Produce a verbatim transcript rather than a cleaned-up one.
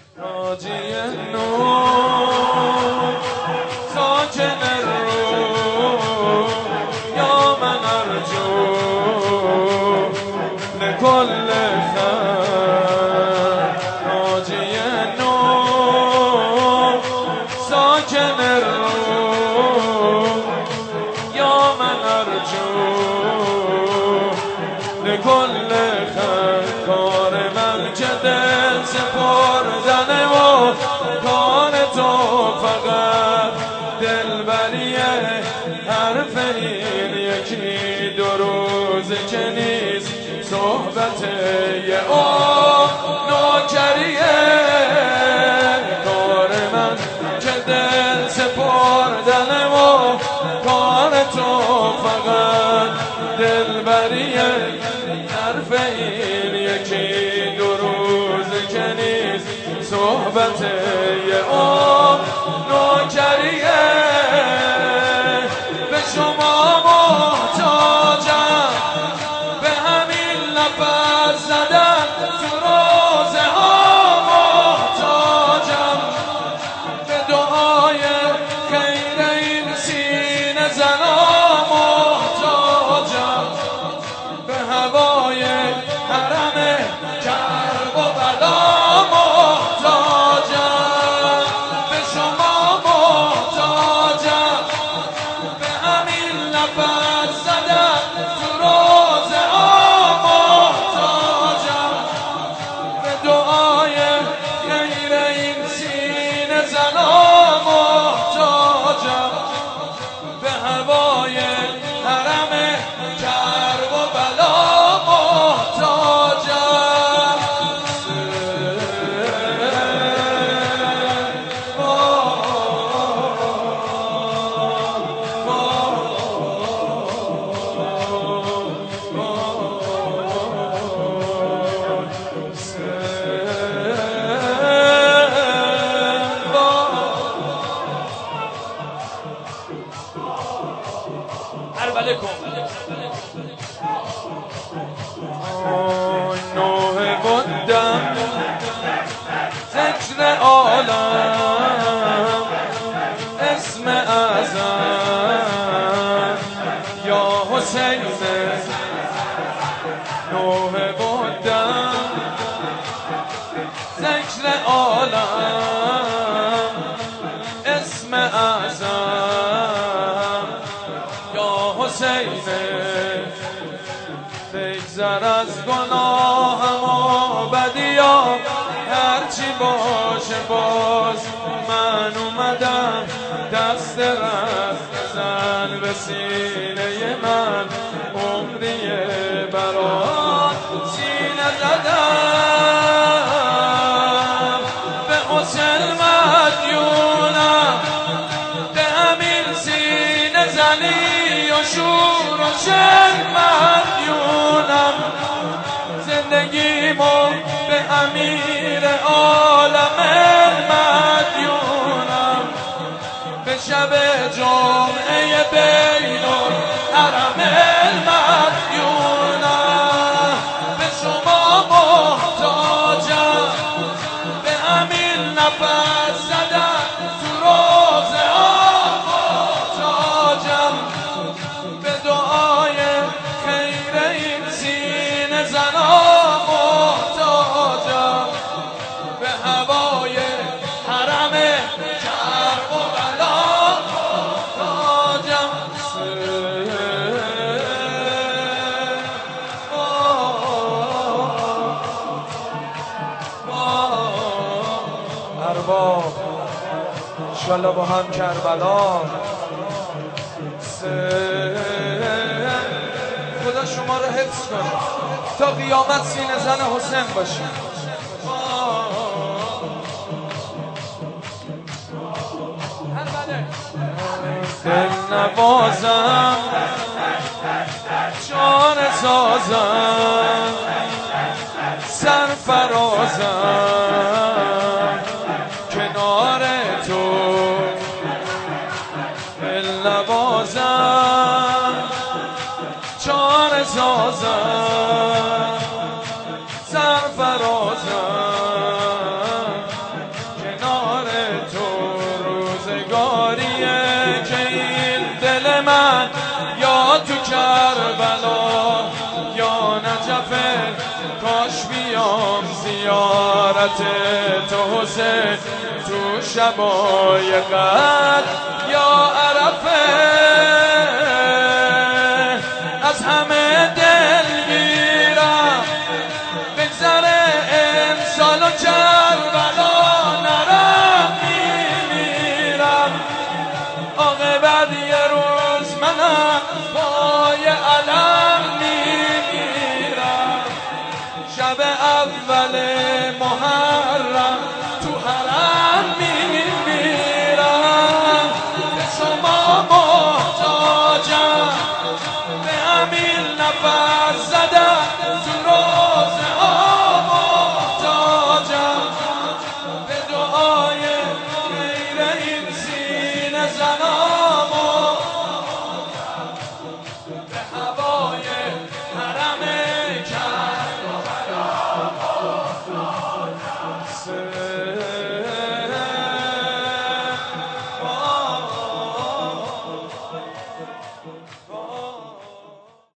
راجی نور ساکن الروح یا من ارجو لكل خير راجی نور ساکن الروح یا من ارجو لكل خير کار من که دل سپردنه و کار تو فقط دلبریه حرف این یکی دو روز که نیست صحبت یه او نوکریه کار من که دل سپردنه و کار تو فقط دلبریه حرف این یکی دو روز که نیست صحبت یه او نوکریه به شما محتاجم به همین نفس زدن تو روزه ها محتاجم به دعای خیر این سینه زنا محتاجم به هوای حرم کرب و بلا محتاجم به شما محتاجم به همین نفس زدن تو روزه ها محتاجم به دعای خیر این سینه زنا محتاجم به هوای حرم کرب و بلا نوح بودم ذکر عالم اسم اعظم یا حسین نوح بودم ذکر عالم اسم اعظم یا حسین بگذر از گناهم و بدیام هرچی باشه باز من اومدم دست رفت زن به سینه من عمریه برات سینه زدم به حسین مدیونم به همین سینه زنی و شور و شن مدیونم زندگیمو به امیر عالم مدیونم به شب جمعه بین الحرم مدیونم به شما محتاجم به همین نفس زدن تو روزه ها محتاجم به دعای خیر این سینه زنا محتاجم به هوای حرم کرب و بلا محتاجم ارباب انشالله با هم کربلا خدا شما رو حفظ کنه تا قیامت سینه زن حسین باشیم. دل نوازم جان سازم سرفرازم کنار تو دل نوازم جان سازم سرفرازم شفاعت تو حسین تو شبای قدر یا عرفه